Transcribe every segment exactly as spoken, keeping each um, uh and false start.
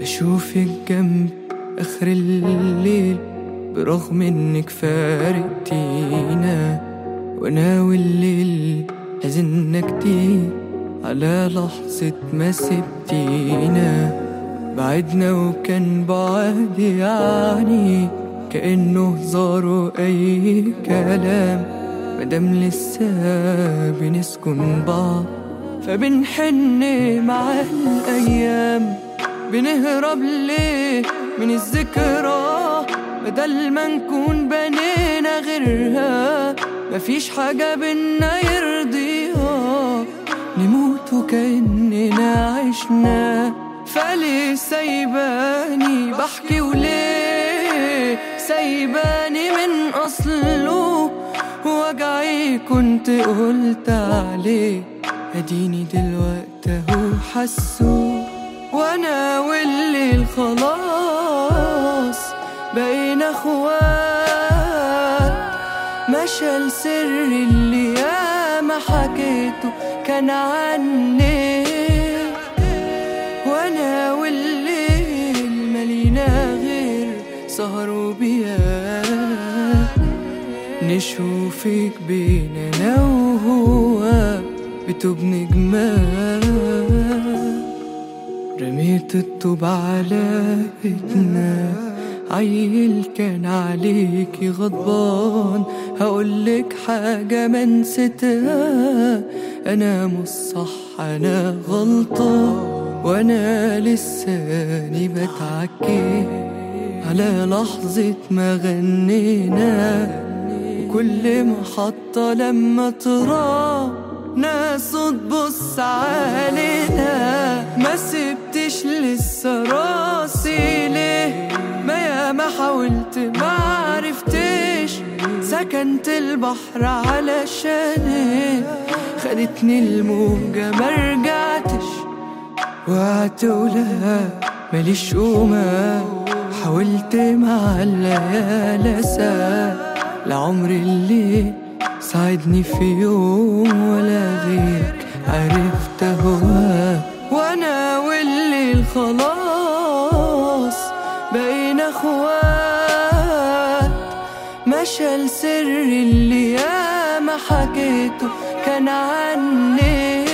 أشوفك جنب آخر الليل برغم إنك فارقتينا، وأنا والليل حزننا كتير على لحظة ما سبتينا. بعدنا وكان بعد يعني كأنه هزار أي كلام، مادام لسه بنسكن بعض فبنحن مع الأيام. بنهرب ليه من الذكرى بدل ما نكون بنينا غيرها؟ مفيش حاجة بينا يرضيها، نموت وكأننا عشنا. فليه سايباني بحكي وليه سايباني من أصله؟ وجعي كنت قلت عليه، أديني دلوقتي اهو حسه. وانا والليل خلاص بقينا اخوات، مشى السر اللي ياما حكيته كان عني. وانا والليل ملينا غير سهر وبيات، نشوفك بينا انا وهو بتوب نجمات. رميت الطوب على ايدنا، عيل كان عليكي غضبان. هقولك حاجة ما نسيتها، انا مش صح انا غلطان. وانا لساني بتعكي على لحظة ما غنينا، وكل محطة لما ترى ناس تبص علينا. ما سبتش لسه راسي ليه؟ ما يا ما حاولت ما عرفتش، سكنت البحر علشاني، خدتني الموجة ما رجعتش. وقعت ولها ماليش قومة، حاولت مع الليالي ساعة، لعمري اللي ساعدني في يوم ولا غيرك عرفت هواك. وانا والليل خلاص بقينا اخوات، مشى السر اللي ياما حكيته كان عني.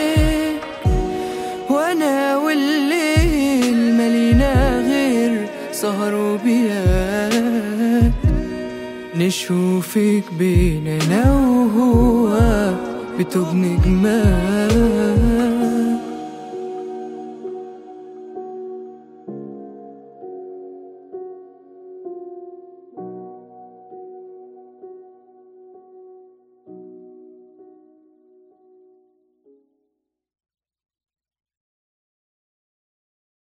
وانا والليل ملينا غير سهر وبيات، نشوفك بينا انا وهو بتوب نجمات.